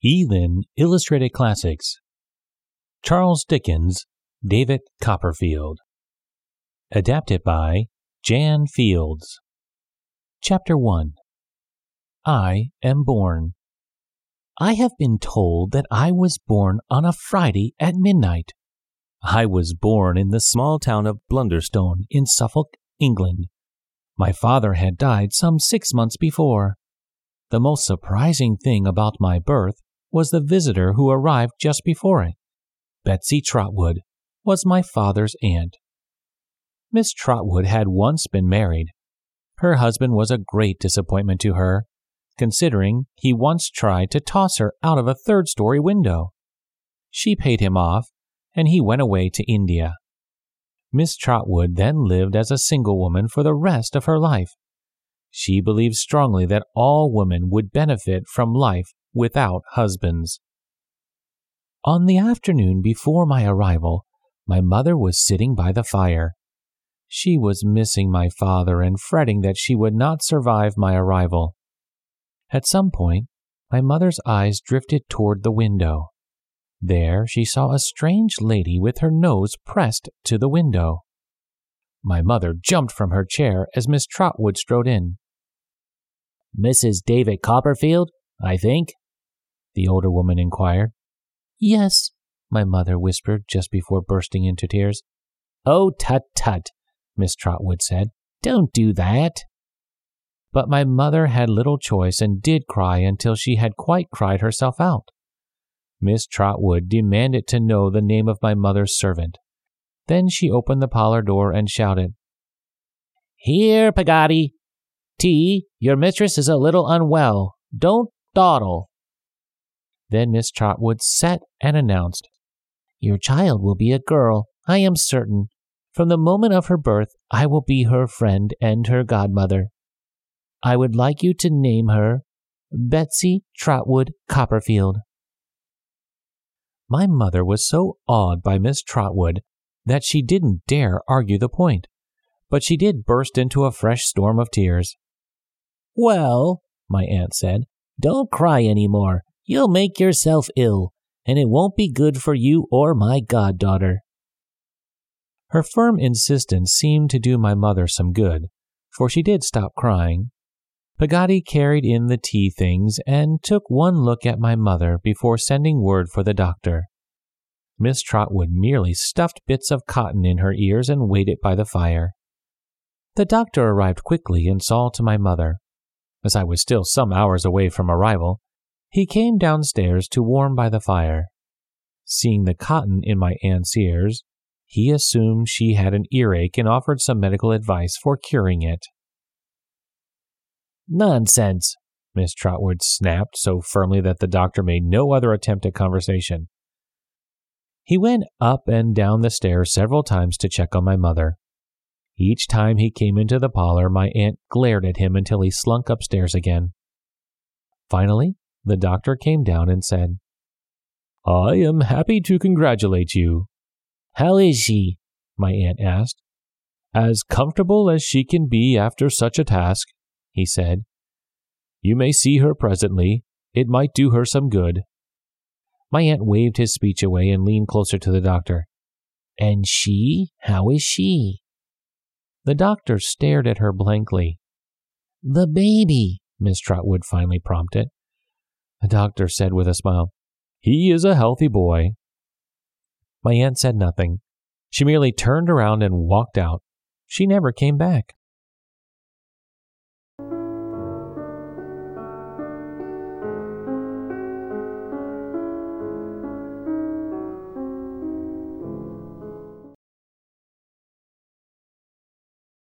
Elin Illustrated Classics. Charles Dickens, David Copperfield. Adapted by Jan Fields. Chapter 1. I am born. I have been told that I was born on a Friday at midnight. I was born in the small town of Blunderstone in Suffolk, England. My father had died some 6 months before. The most surprising thing about my birth was the visitor who arrived just before it. Betsy Trotwood was my father's aunt. Miss Trotwood had once been married. Her husband was a great disappointment to her, considering he once tried to toss her out of a third-story window. She paid him off, and he went away to India. Miss Trotwood then lived as a single woman for the rest of her life. She believed strongly that all women would benefit from life without husbands. On the afternoon before my arrival, my mother was sitting by the fire. She was missing my father and fretting that she would not survive my arrival. At some point, my mother's eyes drifted toward the window. There she saw a strange lady with her nose pressed to the window. My mother jumped from her chair as Miss Trotwood strode in. "Mrs. David Copperfield, I think?" the older woman inquired. "Yes," my mother whispered just before bursting into tears. "Oh, tut-tut," Miss Trotwood said. "Don't do that." But my mother had little choice and did cry until she had quite cried herself out. Miss Trotwood demanded to know the name of my mother's servant. Then she opened the parlor door and shouted, "Here, Peggotty! Tea, your mistress is a little unwell. Don't dawdle." Then Miss Trotwood sat and announced, "Your child will be a girl, I am certain. From the moment of her birth, I will be her friend and her godmother. I would like you to name her Betsy Trotwood Copperfield." My mother was so awed by Miss Trotwood that she didn't dare argue the point, but she did burst into a fresh storm of tears. "Well," my aunt said, "don't cry any more. You'll make yourself ill, and it won't be good for you or my goddaughter." Her firm insistence seemed to do my mother some good, for she did stop crying. Peggotty carried in the tea things and took one look at my mother before sending word for the doctor. Miss Trotwood merely stuffed bits of cotton in her ears and waited by the fire. The doctor arrived quickly and saw to my mother. As I was still some hours away from arrival, he came downstairs to warm by the fire. Seeing the cotton in my aunt's ears, he assumed she had an earache and offered some medical advice for curing it. "Nonsense," Miss Trotwood snapped so firmly that the doctor made no other attempt at conversation. He went up and down the stairs several times to check on my mother. Each time he came into the parlor, my aunt glared at him until he slunk upstairs again. Finally, the doctor came down and said, "I am happy to congratulate you." "How is she?" my aunt asked. "As comfortable as she can be after such a task," he said. "You may see her presently. It might do her some good." My aunt waved his speech away and leaned closer to the doctor. "And she? How is she?" The doctor stared at her blankly. "The baby," Miss Trotwood finally prompted. The doctor said with a smile, "He is a healthy boy." My aunt said nothing. She merely turned around and walked out. She never came back.